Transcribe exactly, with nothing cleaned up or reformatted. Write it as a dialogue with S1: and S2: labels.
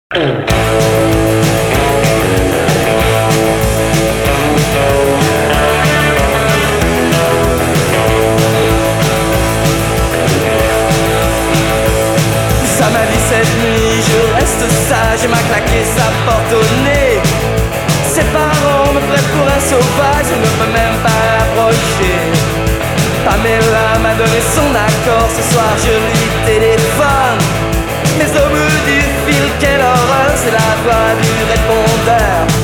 S1: Ça m'a dit cette nuit, je reste sage, il m'a claqué sa porte au nez. Ses parents me prennent pour un sauvage, je ne peux même pas l'approcher. Pamela m'a donné son accord, ce soir je lui téléphone. Mais au bout du fil, quelle horreur, c'est la voix du répondeur.